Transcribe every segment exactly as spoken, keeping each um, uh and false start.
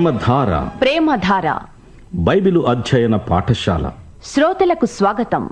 ప్రేమధార ప్రేమధార Bible అధ్యయన పాఠశాల శ్రోతలకు స్వాగతం.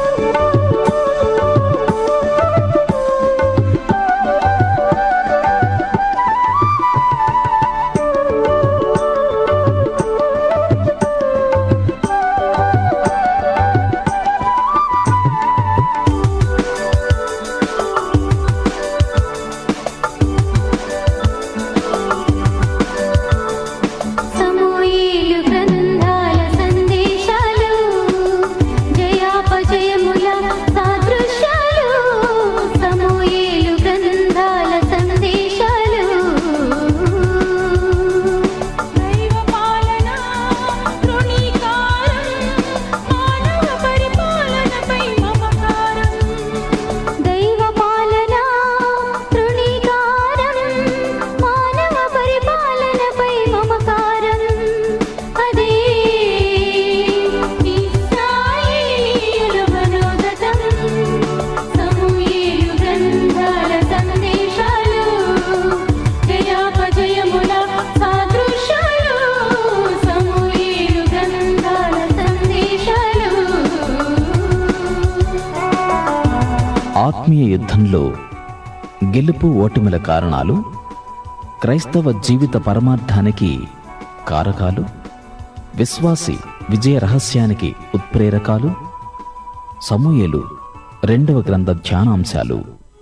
ఆత్మీయ యుద్ధంలో గెలుపు ఓటమిల కారణాలు, క్రైస్తవ జీవిత పరమార్థానికి కారకాలు, విశ్వాసి విజయ రహస్యానికి ఉత్ప్రేరకాలు, సమూయేలు రెండవ గ్రంథ ధ్యానాంశాలు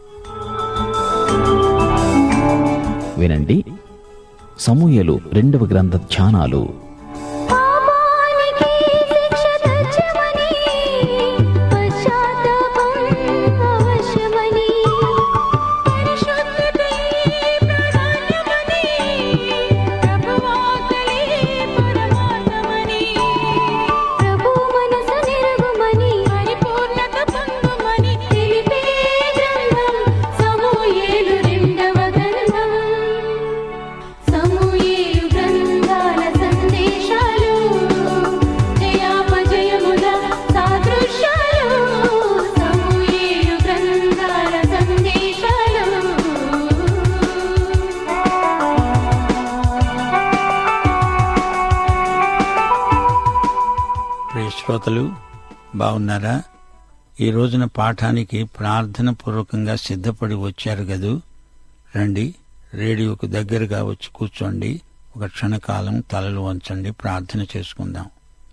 వినండి. సమూయేలు రెండవ గ్రంథ ధ్యానాలు. శ్రోతలు బాగున్నారా? ఈ రోజున పాఠానికి ప్రార్థన పూర్వకంగా సిద్ధపడి వచ్చారు గదు. రండి, రేడియోకు దగ్గరగా వచ్చి కూర్చోండి. ఒక క్షణకాలం తలలు వంచండి, ప్రార్థన చేసుకుందాం.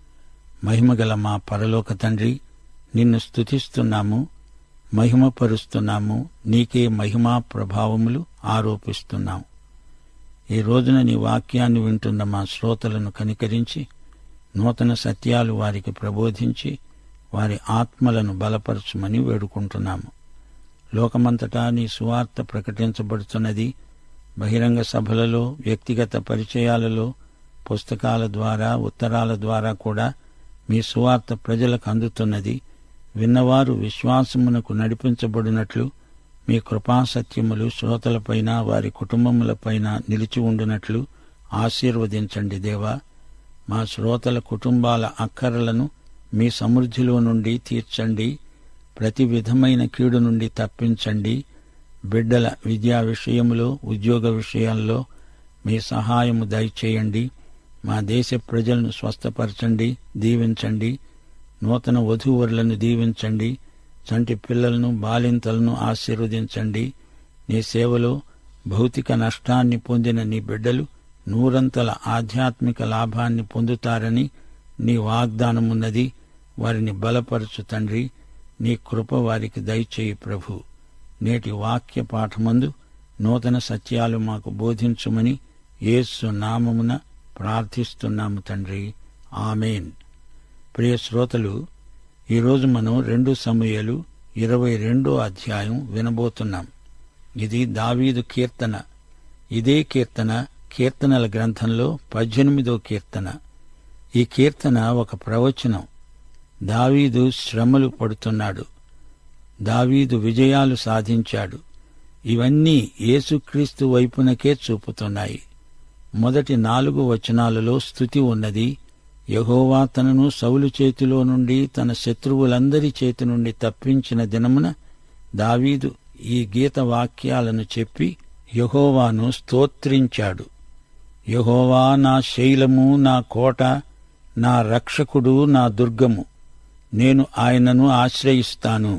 మహిమగల మా పరలోక తండ్రి, నిన్ను స్తుతిస్తున్నాము, మహిమపరుస్తున్నాము. నీకే మహిమా ప్రభావములు ఆరోపిస్తున్నాం. ఈ రోజున నీ వాక్యాన్ని వింటున్న మా శ్రోతలను కనికరించి నూతన సత్యాలు వారికి ప్రబోధించి వారి ఆత్మలను బలపరచుమని వేడుకుంటున్నాము. లోకమంతటా నీ సువార్త ప్రకటించబడుతున్నది. బహిరంగ సభలలో, వ్యక్తిగత పరిచయాలలో, పుస్తకాల ద్వారా, ఉత్తరాల ద్వారా కూడా మీ సువార్త ప్రజలకు అందుతున్నది. విన్నవారు విశ్వాసమునకు నడిపించబడినట్లు మీ కృపాసత్యములు శ్రోతలపైన, వారి కుటుంబములపైన నిలిచి ఉండునట్లు ఆశీర్వదించండి దేవా. మా శ్రోతల కుటుంబాల అక్కరలను మీ సమృద్ధిలో నుండి తీర్చండి. ప్రతి విధమైన కీడు నుండి తప్పించండి. బిడ్డల విద్యా విషయంలో, ఉద్యోగ విషయాల్లో మీ సహాయము దయచేయండి. మా దేశ ప్రజలను స్వస్థపరచండి, దీవించండి. నూతన వధూవరులను దీవించండి. చంటి పిల్లలను, బాలింతలను ఆశీర్వదించండి. నీ సేవలో భౌతిక నష్టాన్ని పొందిన నీ బిడ్డలు నూరంతల ఆధ్యాత్మిక లాభాన్ని పొందుతారని నీ వాగ్దానమున్నది. వారిని బలపరచు తండ్రి. నీ కృప వారికి దయచేయి ప్రభు. నేటి వాక్య పాఠమందు నూతన సత్యాలు మాకు బోధించుమని యేసు నామమున ప్రార్థిస్తున్నాము తండ్రి, ఆమేన్. ప్రియ శ్రోతలు, ఈరోజు మనం రెండు సమూయేలు ఇరవై రెండో అధ్యాయం వినబోతున్నాం. ఇది దావీదు కీర్తన. ఇదే కీర్తన కీర్తనల గ్రంథంలో పద్దెనిమిదో కీర్తన. ఈ కీర్తన ఒక ప్రవచనం. దావీదు శ్రమలు పడుతున్నాడు. దావీదు విజయాలు సాధించాడు. ఇవన్నీ యేసుక్రీస్తు వైపునకే చూపుతున్నాయి. మొదటి నాలుగు వచనాలలో స్తుతి ఉన్నది. యెహోవా తనను సౌలు చేతిలో నుండి, తన శత్రువులందరి చేతి నుండి తప్పించిన దినమున దావీదు ఈ గీత వాక్యాలను చెప్పి యెహోవాను స్తోత్రించాడు. యెహోవా నా శైలము, నా కోట, నా రక్షకుడు, నా దుర్గము. నేను ఆయనను ఆశ్రయిస్తాను.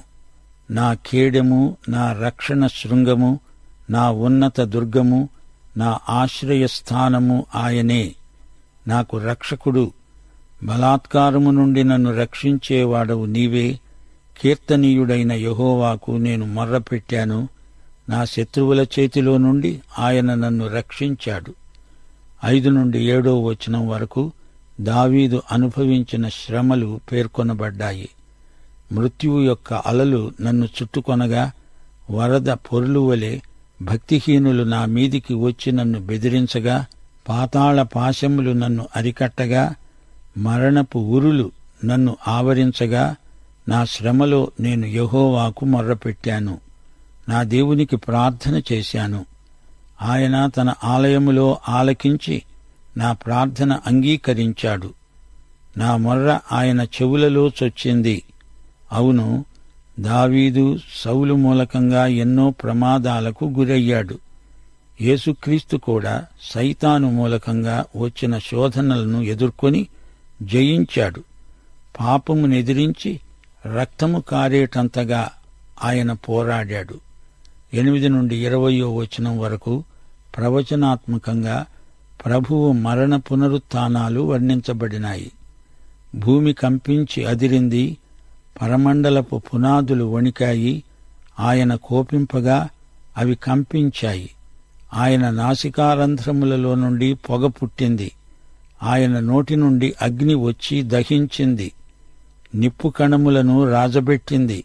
నా కేడెము, నా రక్షణ శృంగము, నా ఉన్నత దుర్గము, నా ఆశ్రయస్థానము ఆయనే. నాకు రక్షకుడు. బలాత్కారము నుండి నన్ను రక్షించేవాడవు నీవే. కీర్తనీయుడైన యెహోవాకు నేను మొర్రపెట్టాను. నా శత్రువుల చేతిలో నుండి ఆయన నన్ను రక్షించాడు. ఐదు నుండి ఏడో వచనం వరకు దావీదు అనుభవించిన శ్రమలు పేర్కొనబడ్డాయి. మృత్యువు యొక్క అలలు నన్ను చుట్టుకొనగా, వరద పొర్లువలే భక్తిహీనులు నా మీదికి వచ్చి నన్ను బెదిరించగా, పాతాళ పాశములు నన్ను అరికట్టగా, మరణపు ఉరులు నన్ను ఆవరించగా, నా శ్రమలో నేను యెహోవాకు మొర్రపెట్టాను. నా దేవునికి ప్రార్థన చేశాను. ఆయన తన ఆలయములో ఆలకించి నా ప్రార్థన అంగీకరించాడు. నా మొర్ర ఆయన చెవులలో చొచ్చింది. అవును, దావీదు సౌలు మూలకంగా ఎన్నో ప్రమాదాలకు గురయ్యాడు. యేసుక్రీస్తు కూడా సైతాను మూలకంగా వచ్చిన శోధనలను ఎదుర్కొని జయించాడు. పాపమునెదిరించి రక్తము కారేటంతగా ఆయన పోరాడాడు. ఎనిమిది నుండి ఇరవయో వచనం వరకు ప్రవచనాత్మకంగా ప్రభువు మరణ పునరుత్థానాలు వర్ణించబడినాయి. భూమి కంపించి అదిరింది, పరమండలపు పునాదులు వణికాయి. ఆయన కోపింపగా అవి కంపించాయి. ఆయన నాసికారంధ్రములలో నుండి పొగ పుట్టింది. ఆయన నోటి నుండి అగ్ని వచ్చి దహించింది. నిప్పు కణములను రాజబెట్టింది.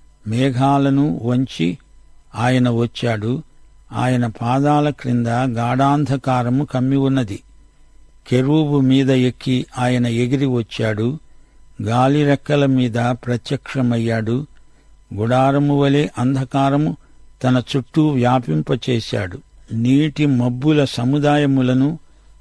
మేఘాలను వంచి ఆయన వచ్చాడు. ఆయన పాదాల క్రింద గాఢాంధకారము కమ్మి ఉన్నది. కెరూబు మీద ఎక్కి ఆయన ఎగిరి వచ్చాడు. గాలి రెక్కల మీద ప్రత్యక్షమయ్యాడు. గుడారము వలె అంధకారము తన చుట్టూ వ్యాపింపచేశాడు. నీటి మబ్బుల సముదాయములను,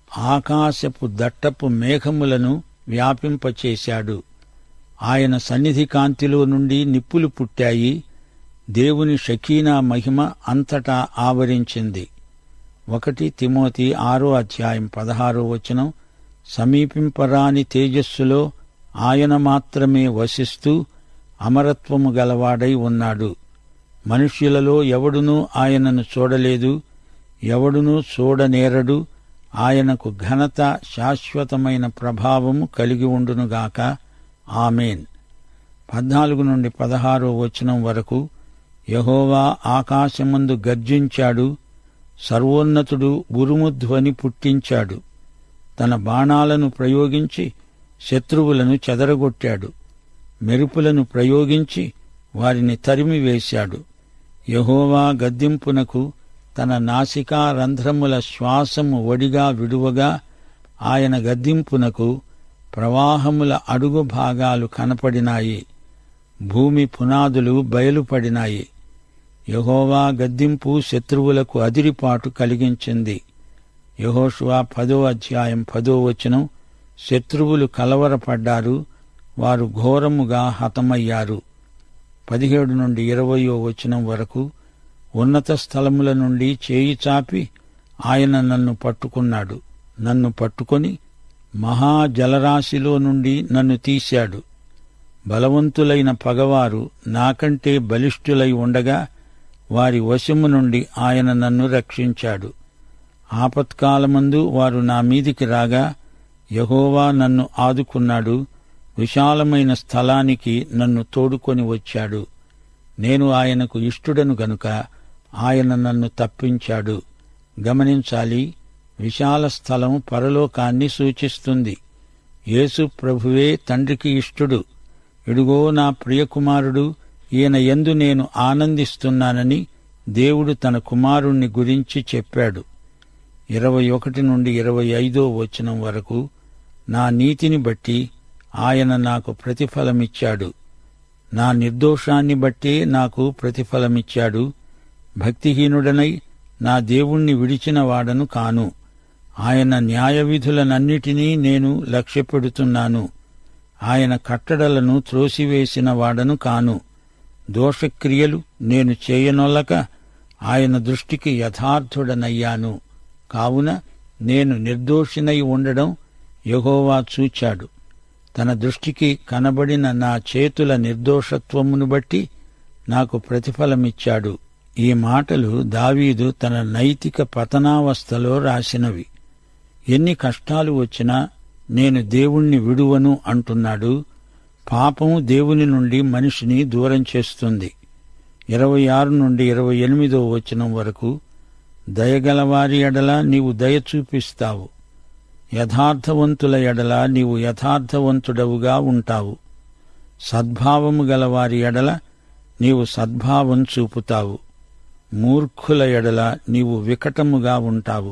ఆకాశపు దట్టపు మేఘములను వ్యాపింపచేశాడు. ఆయన సన్నిధి కాంతిలో నుండి నిప్పులు పుట్టాయి. దేవుని షకీనా మహిమ అంతటా ఆవరించింది. ఒకటి తిమోతి ఆరో అధ్యాయం పదహారో వచనం. సమీపింపరాని తేజస్సులో ఆయన మాత్రమే వసిస్తూ అమరత్వము గలవాడై ఉన్నాడు. మనుష్యులలో ఎవడునూ ఆయనను చూడలేదు, ఎవడునూ చూడనేరడు. ఆయనకు ఘనత, శాశ్వతమైన ప్రభావము కలిగి ఉండునుగాక. ఆమేన్. పద్నాలుగు నుండి పదహారో వచనం వరకు యెహోవా ఆకాశమందు గర్జించాడు. సర్వోన్నతుడు ఉరుముధ్వని పుట్టించాడు. తన బాణాలను ప్రయోగించి శత్రువులను చెదరగొట్టాడు. మెరుపులను ప్రయోగించి వారిని తరిమివేశాడు. యెహోవా గద్దింపునకు తన నాసికా రంధ్రముల శ్వాసము వడిగా విడువగా, ఆయన గద్దింపునకు ప్రవాహముల అడుగు భాగాలు కనపడినాయి. భూమి పునాదులు బయలుపడినాయి. యెహోవా గద్దింపు శత్రువులకు అదిరిపాటు కలిగించింది. యెహోషువ పదో అధ్యాయం పదో వచనం. శత్రువులు కలవరపడ్డారు, వారు ఘోరముగా హతమయ్యారు. పదిహేడు నుండి ఇరవయో వచనం వరకు ఉన్నత స్థలముల నుండి చేయి చాపి ఆయన నన్ను పట్టుకున్నాడు. నన్ను పట్టుకొని మహాజలరాశిలో నుండి నన్ను తీశాడు. బలవంతులైన పగవారు నాకంటే బలిష్ఠులై ఉండగా వారి వశము నుండి ఆయన నన్ను రక్షించాడు. ఆపత్కాలమందు వారు నా మీదికి రాగా యెహోవా నన్ను ఆదుకున్నాడు. విశాలమైన స్థలానికి నన్ను తోడుకొని వచ్చాడు. నేను ఆయనకు ఇష్టుడను గనుక ఆయన నన్ను తప్పించాడు. గమనించాలి, విశాల స్థలం పరలోకాన్ని సూచిస్తుంది. యేసు ప్రభువే తండ్రికి ఇష్టుడు. ఇడుగో నా ప్రియకుమారుడు, ఈయన యందు నేను ఆనందిస్తున్నానని దేవుడు తన కుమారుణ్ణి గురించి చెప్పాడు. ఇరవై ఒకటి నుండి ఇరవై ఐదో వచనం వరకు నా నీతిని బట్టి ఆయన నాకు ప్రతిఫలమిచ్చాడు. నా నిర్దోషాన్ని బట్టే నాకు ప్రతిఫలమిచ్చాడు. భక్తిహీనుడనై నా దేవుణ్ణి విడిచిన వాడను కాను. ఆయన న్యాయవిధులనన్నిటినీ నేను లక్ష్యపెడుతున్నాను. ఆయన కట్టడలను త్రోసివేసిన వాడను కాను. దోషక్రియలు నేను చేయనొల్లక ఆయన దృష్టికి యథార్థుడనయ్యాను. కావున నేను నిర్దోషినై ఉండడం యెహోవా చూచాడు. తన దృష్టికి కనబడిన నా చేతుల నిర్దోషత్వమును బట్టి నాకు ప్రతిఫలమిచ్చాడు. ఈ మాటలు దావీదు తన నైతిక పతనావస్థలో రాసినవి. ఎన్ని కష్టాలు వచ్చినా నేను దేవుణ్ణి విడువను అంటున్నాడు. పాపం దేవుని నుండి మనిషిని దూరం చేస్తుంది. ఇరవై ఆరు నుండి ఇరవై ఎనిమిదో వచనం వరకు, దయగలవారి ఎడల నీవు దయ చూపిస్తావు, యథార్థవంతుల ఎడల నీవు యథార్థవంతుడవుగా ఉంటావు, సద్భావము గలవారి ఎడల నీవు సద్భావం చూపుతావు, మూర్ఖుల ఎడల నీవు వికటముగా ఉంటావు,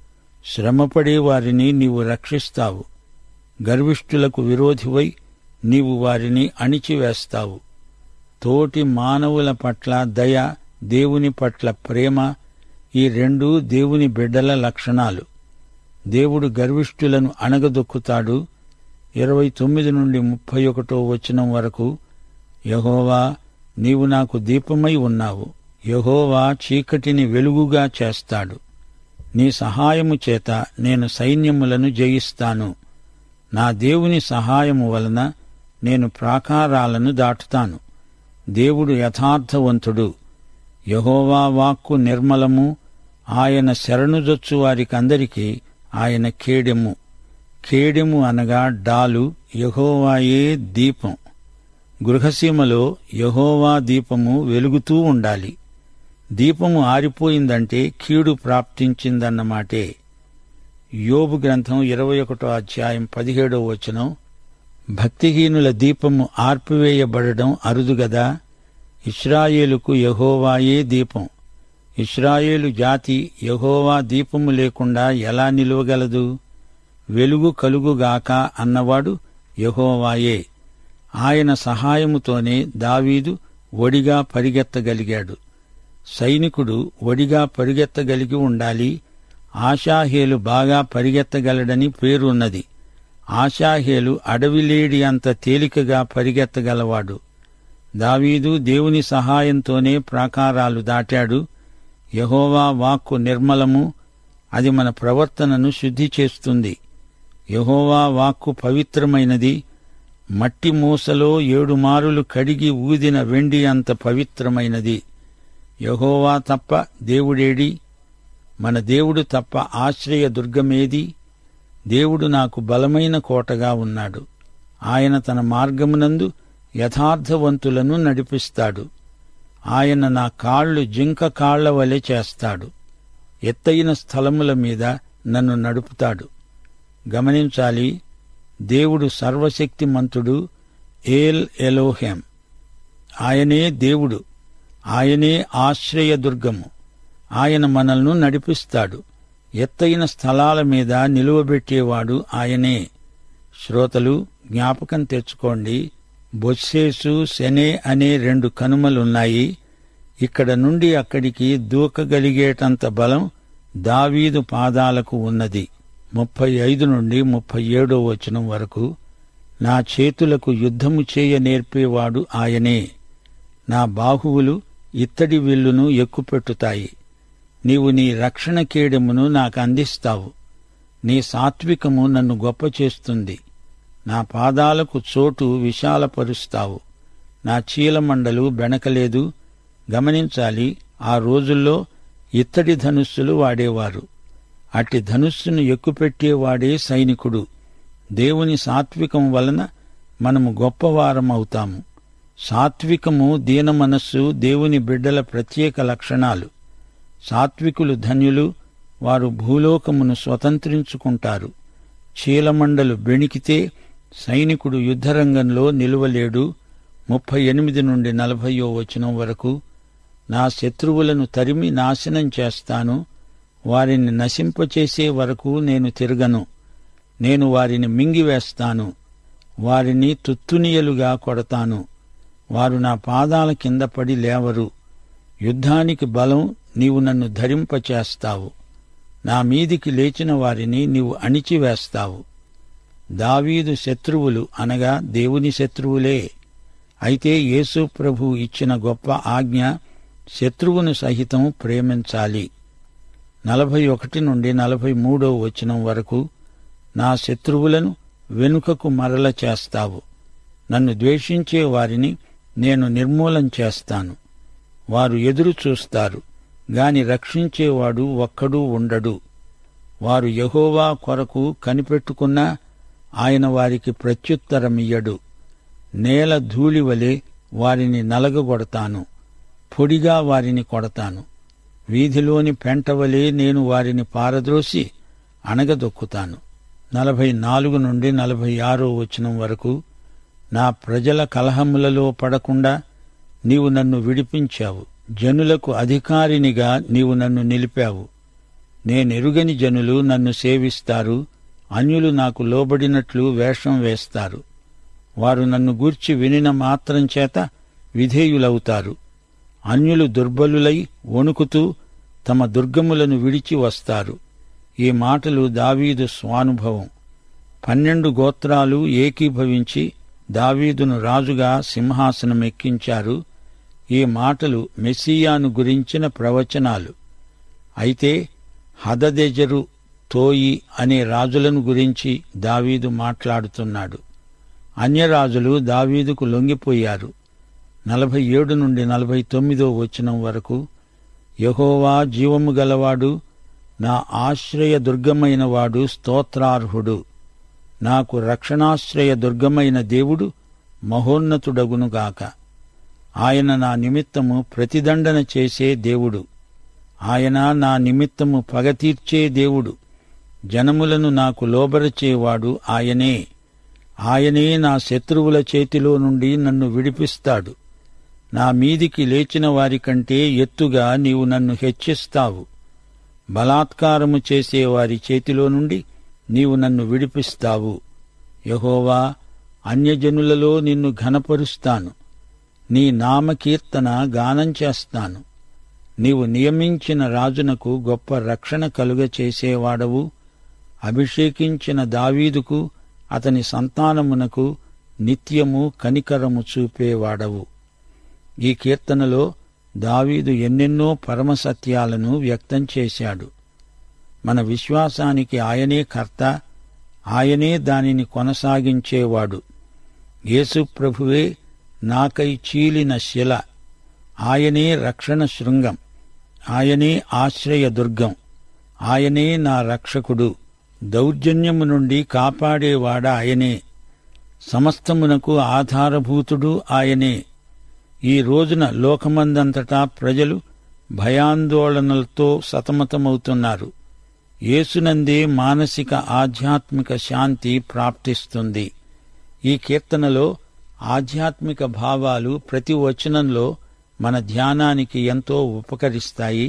శ్రమపడే వారిని నీవు రక్షిస్తావు, గర్విష్ఠులకు విరోధివై నీవు వారిని అణిచివేస్తావు. తోటి మానవుల పట్ల దయ, దేవుని పట్ల ప్రేమ, ఈ రెండూ దేవుని బిడ్డల లక్షణాలు. దేవుడు గర్విష్ఠులను అణగదొక్కుతాడు. ఇరవై తొమ్మిది నుండి ముప్పై ఒకటో వచనం వరకు, యెహోవా నీవు నాకు దీపమై ఉన్నావు, యెహోవా చీకటిని వెలుగుగా చేస్తాడు. నీ సహాయము చేత నేను సైన్యములను జయిస్తాను. నా దేవుని సహాయము వలన నేను ప్రాకారాలను దాటుతాను. దేవుడు యథార్థవంతుడు. యెహోవా వాక్కు నిర్మలము. ఆయన శరణుజొచ్చు వారికందరికీ ఆయన కేడెము. కేడెము అనగా డాలు. యెహోవాయే దీపం. గృహసీమలో యెహోవా దీపము వెలుగుతూ ఉండాలి. దీపము ఆరిపోయిందంటే కీడు ప్రాప్తించిందన్నమాటే. యోబు గ్రంథం ఇరవై ఒకటో అధ్యాయం పదిహేడో వచనం, భక్తిహీనుల దీపము ఆర్పివేయబడడం అరుదుగదా. ఇశ్రాయేలుకు యెహోవాయే దీపం. ఇశ్రాయేలు జాతి యెహోవా దీపము లేకుండా ఎలా నిలువగలదు? వెలుగు కలుగుగాక అన్నవాడు యెహోవాయే. ఆయన సహాయముతోనే దావీదు ఒడిగా పరిగెత్తగలిగాడు. సైనికుడు ఒడిగా పరిగెత్తగలిగి ఉండాలి. ఆషాహేలు బాగా పరిగెత్తగలడని పేరున్నది. ఆషాహేలు అడవిలేడి అంత తేలికగా పరిగెత్తగలవాడు. దావీదు దేవుని సహాయంతోనే ప్రాకారాలు దాటాడు. యెహోవా వాక్కు నిర్మలము. అది మన ప్రవర్తనను శుద్ధి చేస్తుంది. యెహోవా వాక్కు పవిత్రమైనది. మట్టి మూసలో ఏడు మారులు కడిగి ఊదిన వెండి అంత పవిత్రమైనది. యెహోవా తప్ప దేవుడేడి? మన దేవుడు తప్ప ఆశ్రయ దుర్గమేది? దేవుడు నాకు బలమైన కోటగా ఉన్నాడు. ఆయన తన మార్గమునందు యథార్థవంతులను నడిపిస్తాడు. ఆయన నా కాళ్లు జింక కాళ్ల వలె చేస్తాడు. ఎత్తయిన స్థలముల మీద నన్ను నడుపుతాడు. గమనించాలి, దేవుడు సర్వశక్తిమంతుడు. ఏల్ ఎలోహెం. ఆయనే దేవుడు. ఆయనే ఆశ్రయదుర్గము. ఆయన మనల్ని నడిపిస్తాడు. ఎత్తయిన స్థలాల మీద నిలువబెట్టేవాడు ఆయనే. శ్రోతలు జ్ఞాపకం తెచ్చుకోండి, బొస్సేసు, సెనే అనే రెండు కనుమలున్నాయి. ఇక్కడ నుండి అక్కడికి దూకగలిగేటంత బలం దావీదు పాదాలకు ఉన్నది. ముప్పై ఐదు నుండి ముప్పై ఏడో వచనం వరకు, నా చేతులకు యుద్ధము చేయ నేర్పేవాడు ఆయనే. నా బాహువులు ఇత్తడి విల్లును ఎక్కుపెట్టుతాయి. నీవు నీ రక్షణ కేడెమును నాకు అందిస్తావు. నీ సాత్వికము నన్ను గొప్ప చేస్తుంది. నా పాదాలకు చోటు విశాలపరుస్తావు. నా చీలమండలు బెణకలేదు. గమనించాలి, ఆ రోజుల్లో ఇత్తడి ధనుస్సులు వాడేవారు. అట్టి ధనుస్సును ఎక్కుపెట్టేవాడే సైనికుడు. దేవుని సాత్వికం వలన మనము గొప్పవారమవుతాము. సాత్వికము, దీన మనస్సు దేవుని బిడ్డల ప్రత్యేక లక్షణాలు. సాత్వికులు ధన్యులు. వారు భూలోకమును స్వతంత్రించుకుంటారు. చీలమండలు బెణికితే సైనికుడు యుద్ధరంగంలో నిలువలేడు. ముప్పై ఎనిమిది నుండి నలభయో వచనం వరకు, నా శత్రువులను తరిమి నాశనం చేస్తాను. వారిని నశింపచేసే వరకు నేను తిరగను. నేను వారిని మింగివేస్తాను. వారిని తుత్తునియలుగా కొడతాను. వారు నా పాదాల కింద పడి లేవరు. యుద్ధానికి బలం నీవు నన్ను ధరింపచేస్తావు. నా మీదికి లేచిన వారిని నీవు అణిచివేస్తావు. దావీదు శత్రువులు అనగా దేవుని శత్రువులే. అయితే యేసు ప్రభు ఇచ్చిన గొప్ప ఆజ్ఞ, శత్రువును సహితం ప్రేమించాలి. నలభై ఒకటి నుండి నలభై మూడో వచనం వరకు, నా శత్రువులను వెనుకకు మరల చేస్తావు. నన్ను ద్వేషించే వారిని నేను నిర్మూలం చేస్తాను. వారు ఎదురు చూస్తారు, గాని రక్షించేవాడు ఒక్కడూ ఉండడు. వారు యెహోవా కొరకు కనిపెట్టుకున్నా ఆయన వారికి ప్రత్యుత్తరమియ్యడు. నేల ధూళివలే వారిని నలగగొడతాను, పొడిగా వారిని కొడతాను. వీధిలోని పెంటవలే నేను వారిని పారద్రోసి అణగదొక్కుతాను. నలభై నాలుగు నుండి నలభై ఆరో వచనం వరకు, నా ప్రజల కలహములలో పడకుండా నీవు నన్ను విడిపించావు. జనులకు అధికారినిగా నీవు నన్ను నిలిపావు. నేనెరుగని జనులు నన్ను సేవిస్తారు, అన్యులు నాకు లోబడినట్లు వేషం వేస్తారు. వారు నన్ను గూర్చి వినిన మాత్రం చేత విధేయులవుతారు. అన్యులు దుర్బలులై వణుకుతూ తమ దుర్గములను విడిచి వస్తారు. ఈ మాటలు దావీదు స్వానుభవం. పన్నెండు గోత్రాలు ఏకీభవించి దావీదును రాజుగా సింహాసనమెక్కించారు. ఈ మాటలు మెస్సియాను గురించిన ప్రవచనాలు. అయితే హదదెజరు, తోయి అనే రాజులను గురించి దావీదు మాట్లాడుతున్నాడు. అన్యరాజులు దావీదుకు లొంగిపోయారు. నలభై ఏడు నుండి నలభై తొమ్మిదో వచనం వరకు, యెహోవా జీవము గలవాడు, నా ఆశ్రయ దుర్గమైన వాడు స్తోత్రార్హుడు. నాకు రక్షణాశ్రయ దుర్గమైన దేవుడు మహోన్నతుడగునుగాక. ఆయన నా నిమిత్తము ప్రతిదండన చేసే దేవుడు. ఆయన నా నిమిత్తము పగ తీర్చే దేవుడు. జనములను నాకు లోబరచేవాడు ఆయనే. ఆయనే నా శత్రువుల చేతిలో నుండి నన్ను విడిపిస్తాడు. నా మీదికి లేచిన వారికంటే ఎత్తుగా నీవు నన్ను హెచ్చిస్తావు. బలాత్కారము చేసే వారి చేతిలో నుండి నీవు నన్ను విడిపిస్తావు. యెహోవా, అన్యజనులలో నిన్ను ఘనపరుస్తాను. నీ నామకీర్తన గానం చేస్తాను. నీవు నియమించిన రాజునకు గొప్ప రక్షణ కలుగ చేసేవాడవు. అభిషేకించిన దావీదుకు అతని సంతానమునకు నిత్యము కనికరము చూపేవాడవు. ఈ కీర్తనలో దావీదు ఎన్నెన్నో పరమసత్యాలను వ్యక్తం చేశాడు. మన విశ్వాసానికి ఆయనే కర్త, ఆయనే దానిని కొనసాగించేవాడు. యేసు ప్రభువే నాకై చీలిన శిల, ఆయనే రక్షణ శృంగం, ఆయనే ఆశ్రయ దుర్గం, ఆయనే నా రక్షకుడు. దౌర్జన్యము నుండి కాపాడేవాడ ఆయనే. సమస్తమునకు ఆధారభూతుడు ఆయనే. ఈ రోజున లోకమందంతటా ప్రజలు భయాందోళనలతో సతమతమవుతున్నారు. యేసునందే మానసిక ఆధ్యాత్మిక శాంతి ప్రాప్తిస్తుంది. ఈ కీర్తనలో ఆధ్యాత్మిక భావాలు ప్రతి వచనంలో మన ధ్యానానికి ఎంతో ఉపకరిస్తాయి.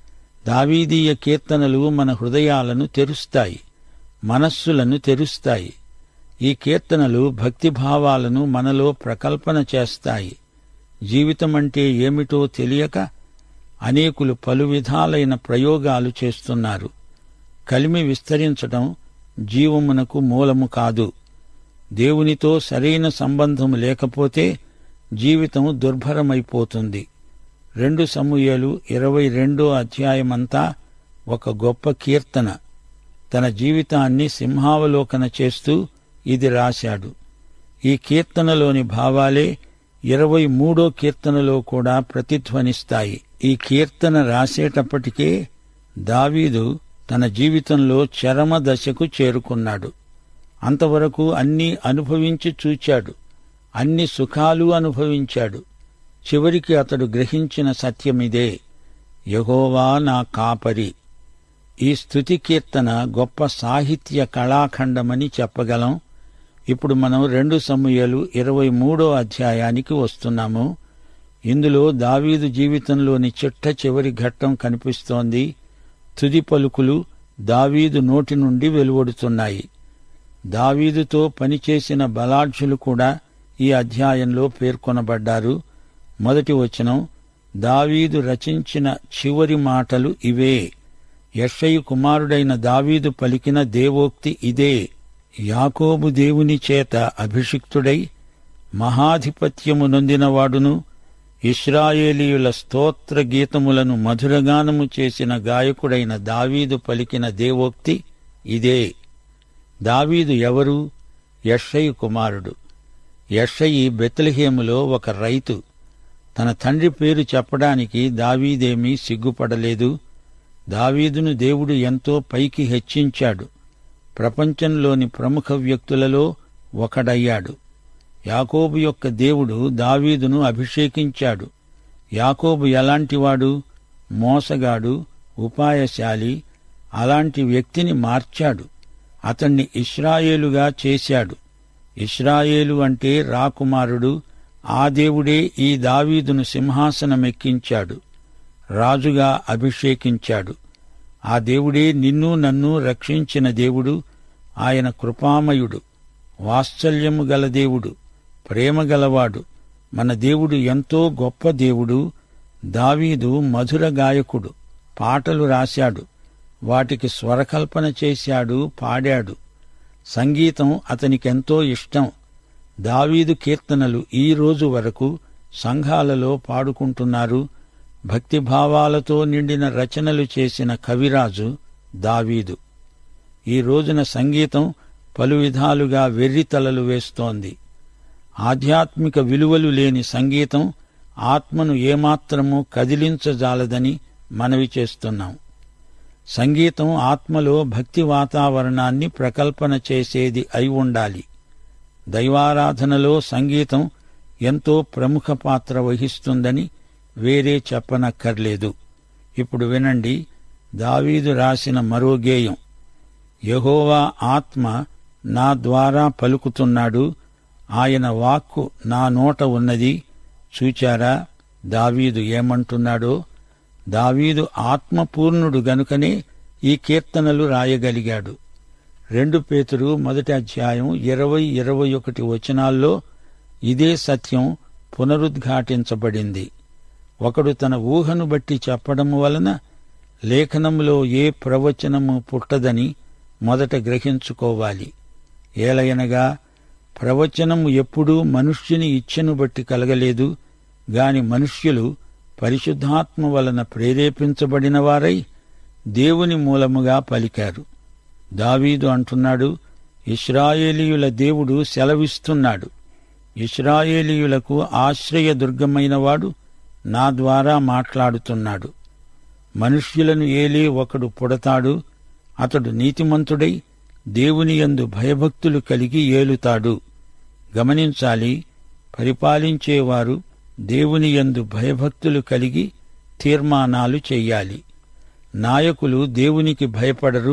దావీదీయ కీర్తనలు మన హృదయాలను తెరుస్తాయి, మనస్సులను తెరుస్తాయి. ఈ కీర్తనలు భక్తిభావాలను మనలో ప్రకల్పన చేస్తాయి. జీవితమంటే ఏమిటో తెలియక అనేకులు పలు విధాలైన ప్రయోగాలు చేస్తున్నారు. కలిమి విస్తరించటం జీవమునకు మూలము కాదు. దేవునితో సరైన సంబంధము లేకపోతే జీవితం దుర్భరమైపోతుంది. రెండు సమూయేలు ఇరవై రెండో అధ్యాయమంతా ఒక గొప్ప కీర్తన. తన జీవితాన్ని సింహావలోకన చేస్తూ ఇది రాశాడు. ఈ కీర్తనలోని భావాలే ఇరవై మూడో కీర్తనలో కూడా ప్రతిధ్వనిస్తాయి. ఈ కీర్తన రాసేటప్పటికే దావీదు తన జీవితంలో చరమ దశకు చేరుకున్నాడు. అంతవరకు అన్నీ అనుభవించి చూచాడు, అన్ని సుఖాలు అనుభవించాడు. చివరికి అతడు గ్రహించిన సత్యమిదే: యెహోవా నా కాపరి. ఈ స్తుతి కీర్తన గొప్ప సాహిత్య కళాఖండమని చెప్పగలం. ఇప్పుడు మనం రెండు సమూయేలు ఇరవై మూడో అధ్యాయానికి వస్తున్నాము. ఇందులో దావీదు జీవితంలోని చిట్ట చివరి ఘట్టం కనిపిస్తోంది. తుది పలుకులు దావీదు నోటి నుండి వెలువడుతున్నాయి. దావీదుతో పనిచేసిన బలాఢ్యులు కూడా ఈ అధ్యాయంలో పేర్కొనబడ్డారు. మొదటి వచనం, దావీదు రచించిన చివరి మాటలు ఇవే. యెషయి కుమారుడైన దావీదు పలికిన దేవోక్తి ఇదే: యాకోబు దేవుని చేత అభిషిక్తుడై మహాధిపత్యము నొందినవాడును ఇశ్రాయేలీయుల స్తోత్ర గీతములను మధురగానము చేసిన గాయకుడైన దావీదు పలికిన దేవోక్తి ఇదే. దావీదు ఎవరు? యెషయి కుమారుడు. యెషయి బెత్లెహేములో ఒక రైతు. తన తండ్రి పేరు చెప్పడానికి దావీదేమీ సిగ్గుపడలేదు. దావీదును దేవుడు ఎంతో పైకి హెచ్చించాడు. ప్రపంచంలోని ప్రముఖ వ్యక్తులలో ఒకడయ్యాడు. యాకోబు యొక్క దేవుడు దావీదును అభిషేకించాడు. యాకోబు ఎలాంటివాడు? మోసగాడు, ఉపాయశాలి. అలాంటి వ్యక్తిని మార్చాడు. అతణ్ణి ఇశ్రాయేలుగా చేశాడు. ఇశ్రాయేలు అంటే రాకుమారుడు. ఆ దేవుడే ఈ దావీదును సింహాసనమెక్కించాడు, రాజుగా అభిషేకించాడు. ఆ దేవుడే నిన్ను నన్ను రక్షించిన దేవుడు. ఆయన కృపామయుడు, వాత్సల్యము గల దేవుడు, ప్రేమగలవాడు. మన దేవుడు ఎంతో గొప్ప దేవుడు. దావీదు మధుర గాయకుడు. పాటలు రాశాడు, వాటికి స్వరకల్పన చేశాడు, పాడాడు. సంగీతం అతనికెంతో ఇష్టం. దావీదు కీర్తనలు ఈ రోజు వరకు సంఘాలలో పాడుకుంటున్నారు. భక్తిభావాలతో నిండిన రచనలు చేసిన కవిరాజు దావీదు. ఈ రోజున సంగీతం పలు విధాలుగా వెర్రితలలు వేస్తోంది. ఆధ్యాత్మిక విలువలు లేని సంగీతం ఆత్మను ఏమాత్రమూ కదిలించజాలదని మనవి చేస్తున్నాం. సంగీతం ఆత్మలో భక్తి వాతావరణాన్ని ప్రకల్పన చేసేది అయి ఉండాలి. దైవారాధనలో సంగీతం ఎంతో ప్రముఖ పాత్ర వహిస్తుందని వేరే చెప్పనక్కర్లేదు. ఇప్పుడు వినండి దావీదు రాసిన మరో గేయం. యెహోవా ఆత్మ నా ద్వారా పలుకుతున్నాడు, ఆయన వాక్కు నా నోట ఉన్నది. చూచారా దావీదు ఏమంటున్నాడో? దావీదు ఆత్మపూర్ణుడు గనుకనే ఈ కీర్తనలు రాయగలిగాడు. రెండు పేతురు మొదటి అధ్యాయం ఇరవై ఇరవై ఒకటి వచనాల్లో ఇదే సత్యం పునరుద్ఘాటించబడింది. ఒకడు తన ఊహను బట్టి చెప్పడం వలన లేఖనములో ఏ ప్రవచనము పుట్టదని మొదట గ్రహించుకోవాలి. ఏలయనగా ప్రవచనము ఎప్పుడూ మనుష్యుని ఇచ్ఛను బట్టి కలగలేదు గాని మనుష్యులు పరిశుద్ధాత్మ వలన ప్రేరేపించబడిన వారై దేవుని మూలముగా పలికారు. దావీదు అంటున్నాడు, ఇశ్రాయేలీయుల దేవుడు సెలవిస్తున్నాడు, ఇశ్రాయేలీయులకు ఆశ్రయదుర్గమైనవాడు నా ద్వారా మాట్లాడుతున్నాడు. మనుష్యులను ఏలే ఒకడు పుడతాడు, అతడు నీతిమంతుడై దేవుని యందు భయభక్తులు కలిగి ఏలుతాడు. గమనించాలి, పరిపాలించేవారు దేవుని యందు భయభక్తులు కలిగి తీర్మానాలు చెయ్యాలి. నాయకులు దేవునికి భయపడరు,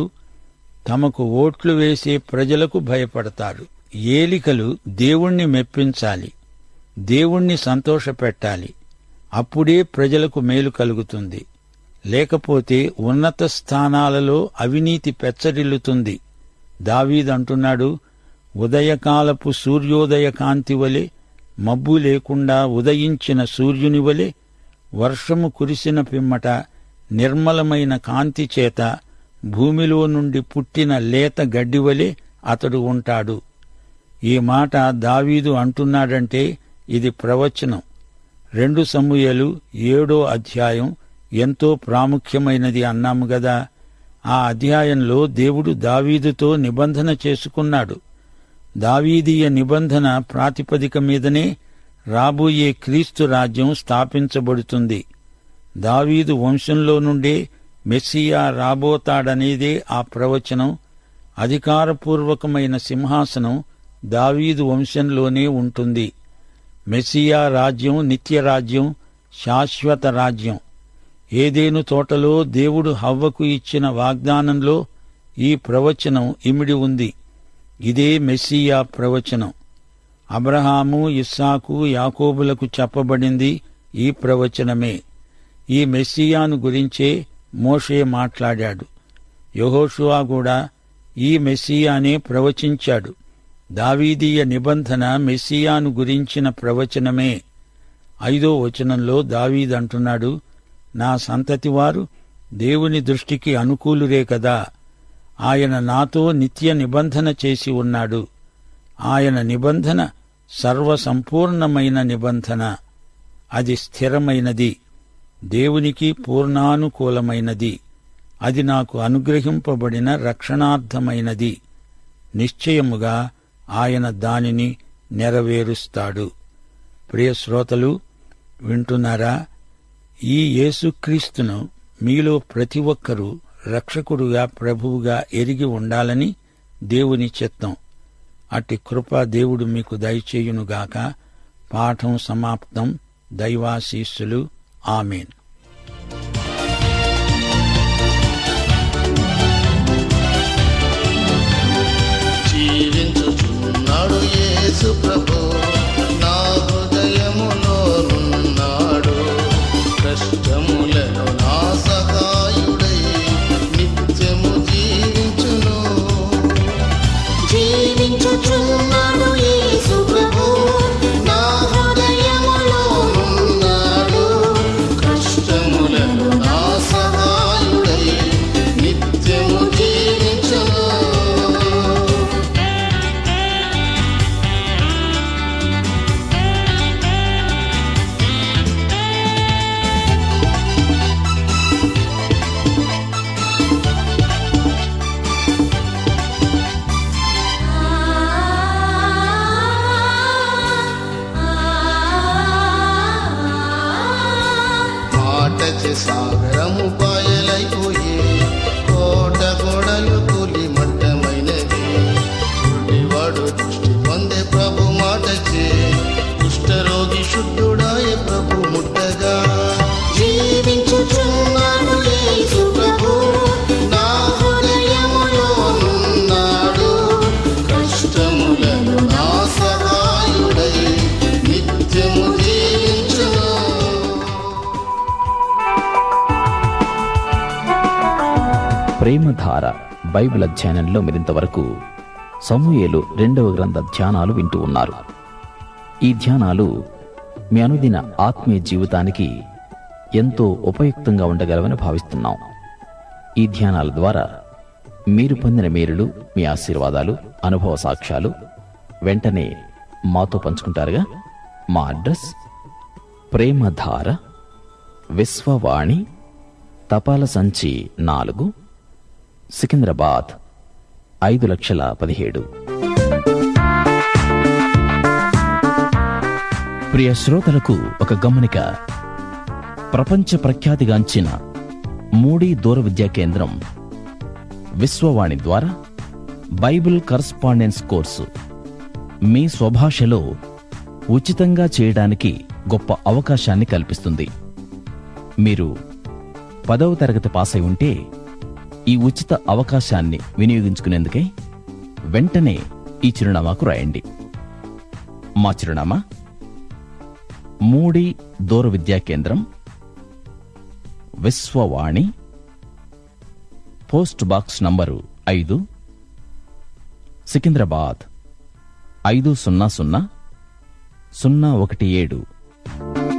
తమకు ఓట్లు వేసే ప్రజలకు భయపడతారు. ఏలికలు దేవుణ్ణి మెప్పించాలి, దేవుణ్ణి సంతోషపెట్టాలి. అప్పుడే ప్రజలకు మేలు కలుగుతుంది. లేకపోతే ఉన్నత స్థానాలలో అవినీతి పెచ్చరిల్లుతుంది. దావీదంటున్నాడు, ఉదయకాలపు సూర్యోదయ కాంతి వలె, మబ్బు లేకుండా ఉదయించిన సూర్యుని వలె, వర్షము కురిసిన పిమ్మట నిర్మలమైన కాంతి చేత భూమిలో నుండి పుట్టిన లేత గడ్డివలే అతడు ఉంటాడు. ఈ మాట దావీదు అంటున్నాడంటే ఇది ప్రవచనం. రెండు సమూయేలు ఏడో అధ్యాయం ఎంతో ప్రాముఖ్యమైనది అన్నాము గదా. ఆ అధ్యాయంలో దేవుడు దావీదుతో నిబంధన చేసుకున్నాడు. దావీదీయ నిబంధన ప్రాతిపదిక మీదనే రాబోయే క్రీస్తు రాజ్యం స్థాపించబడుతుంది. దావీదు వంశంలో నుండే మెస్సియా రాబోతాడనేదే ఆ ప్రవచనం. అధికారపూర్వకమైన సింహాసనం దావీదు వంశంలోనే ఉంటుంది. మెస్సియా రాజ్యం నిత్యరాజ్యం, శాశ్వత రాజ్యం. ఏదేను తోటలో దేవుడు హవ్వకు ఇచ్చిన వాగ్దానంలో ఈ ప్రవచనం ఇమిడి ఉంది. ఇదే మెస్సియా ప్రవచనం. అబ్రహాము, ఇస్సాకు, యాకోబులకు చెప్పబడింది ఈ ప్రవచనమే. ఈ మెస్సియాను గురించే మోషే మాట్లాడాడు. యెహోషువ కూడా ఈ మెస్సియానే ప్రవచించాడు. దావీదీయ నిబంధన మెస్సియాను గురించిన ప్రవచనమే. ఐదో వచనంలో దావీదంటున్నాడు, నా సంతతివారు దేవుని దృష్టికి అనుకూలురే కదా. ఆయన నాతో నిత్య నిబంధన చేసి ఉన్నాడు. ఆయన నిబంధన సర్వసంపూర్ణమైన నిబంధన. అది స్థిరమైనది, దేవునికి పూర్ణానుకూలమైనది. అది నాకు అనుగ్రహింపబడిన రక్షణార్థమైనది. నిశ్చయముగా ఆయన దానిని నెరవేరుస్తాడు. ప్రియ శ్రోతలు, వింటున్నారా? ఈ యేసుక్రీస్తును మీలో ప్రతి ఒక్కరూ రక్షకుడుగా, ప్రభువుగా ఎరిగి ఉండాలని దేవుని చిత్తం. అట్టి కృప దేవుడు మీకు దయచేయునుగాక. పాఠం సమాప్తం. దైవాశీస్సులు. ఆమేన్. జీవించుచున్నాడు యేసు ప్రభు, నా హృదయములోనున్నాడు. కష్టములను నా సహాయుడై నిత్యము జీవించును. జీవించుచున్నాడు యేసు ప్రభు, నా హృదయములోనున్నాడు. కష్టములను నా సహాయుడై నిత్యము జీవించును. మాటచి సాగరము పాయలైపోయి, కోట గోడలు కూలి మట్టమైనది. గుడ్డివాడు దృష్టి పొందే ప్రభు మాటచే, కుష్ఠరోగి శుద్ధుడాయ ప్రభు ముట్టగా. జీవించుచున్నాడు యేసు ప్రభు, నా హృదయములోనున్నాడు. కష్టములను నా సహాయుడై నిత్యము జీవించును. ప్రేమధార బైబిల్ అధ్యయనంలో మీరింతవరకు సమూయేలు రెండవ గ్రంథ ధ్యానాలు వింటూ ఉన్నారు. ఈ ధ్యానాలు మీ అనుదిన ఆత్మీయ జీవితానికి ఎంతో ఉపయుక్తంగా ఉండగలవని భావిస్తున్నాం. ఈ ధ్యానాల ద్వారా మీరు పొందిన మేలులు, మీ ఆశీర్వాదాలు, అనుభవ సాక్ష్యాలు వెంటనే మాతో పంచుకుంటారుగా. మా అడ్రస్ ప్రేమధార, విశ్వవాణి, తపాల సంచి నాలుగు, సికింద్రాబాద్ ఐదు లక్షల పదిహేడు. ప్రియ శ్రోతలకు ఒక గమనిక. ప్రపంచ ప్రఖ్యాతిగాంచిన మూడీ దూర విద్యా కేంద్రం విశ్వవాణి ద్వారా బైబిల్ కరస్పాండెన్స్ కోర్సు మీ స్వభాషలో ఉచితంగా చేయడానికి గొప్ప అవకాశాన్ని కల్పిస్తుంది. మీరు పదవ తరగతి పాస్ అయి ఉంటే ఈ ఉచిత అవకాశాన్ని వినియోగించుకునేందుకై వెంటనే ఈ చిరునామాకు రాయండి. మా చిరునామా మూడీ దూర విద్యా కేంద్రం, విశ్వవాణి, పోస్ట్ బాక్స్ నంబరు ఐదు, సికింద్రాబాద్ ఐదు సున్నా సున్నా సున్నా ఒకటి ఏడు.